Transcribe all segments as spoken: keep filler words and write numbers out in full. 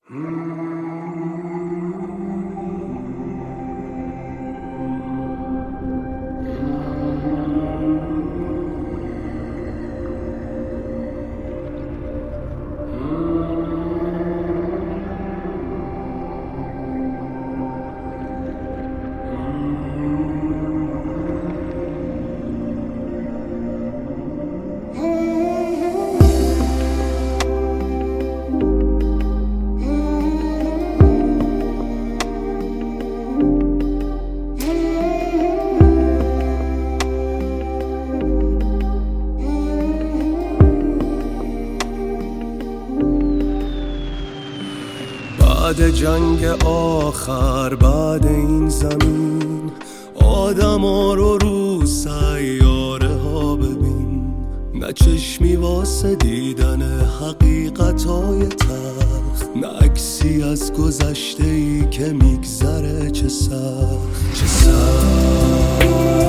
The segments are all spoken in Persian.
بعد جنگ آخر، بعد این زمین، آدم ها رو رو سیاره ها ببین. نه چشمی واسه دیدن حقیقت های تلخ، نه عکسی از گذشته ای که میگذره. چه سخت، چه سخت،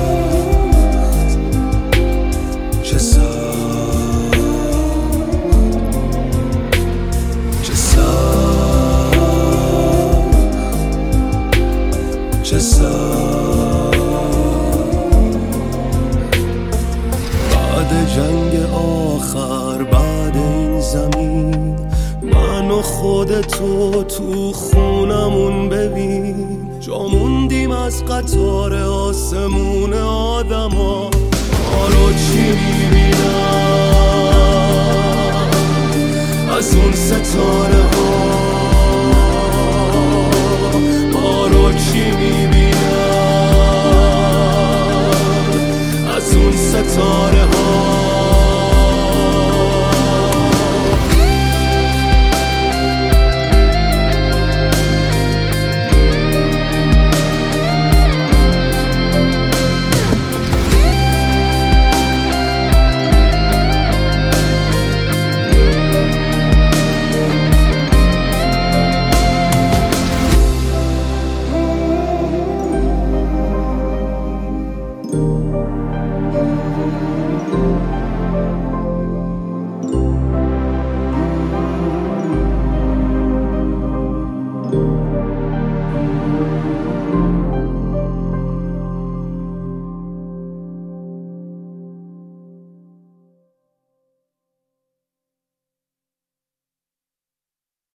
چه سخت، چه سخت، چه سخت. بعد جنگ آخر، بعد این زمین، من و خودتو تو خونمون ببین. جا موندیم از قطار آسمون آدم ها، ما رو چی میبینن از اون ستاره ها؟